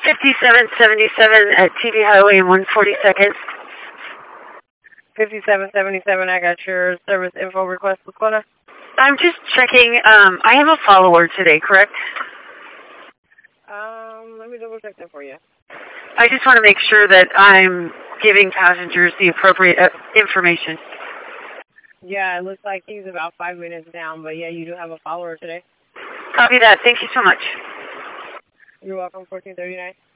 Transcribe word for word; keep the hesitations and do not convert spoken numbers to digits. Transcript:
fifty-seven seventy-seven at T V Highway in one forty-second. fifty-seven seventy-seven, I got your service info request, Lakota. I'm just checking. Um, I have a follower today, correct? Um, let me double check that for you. I just want to make sure that I'm giving passengers the appropriate uh, information. Yeah, it looks like he's about five minutes down, but yeah, you do have a follower today. Copy that. Thank you so much. You're welcome, fourteen thirty-nine.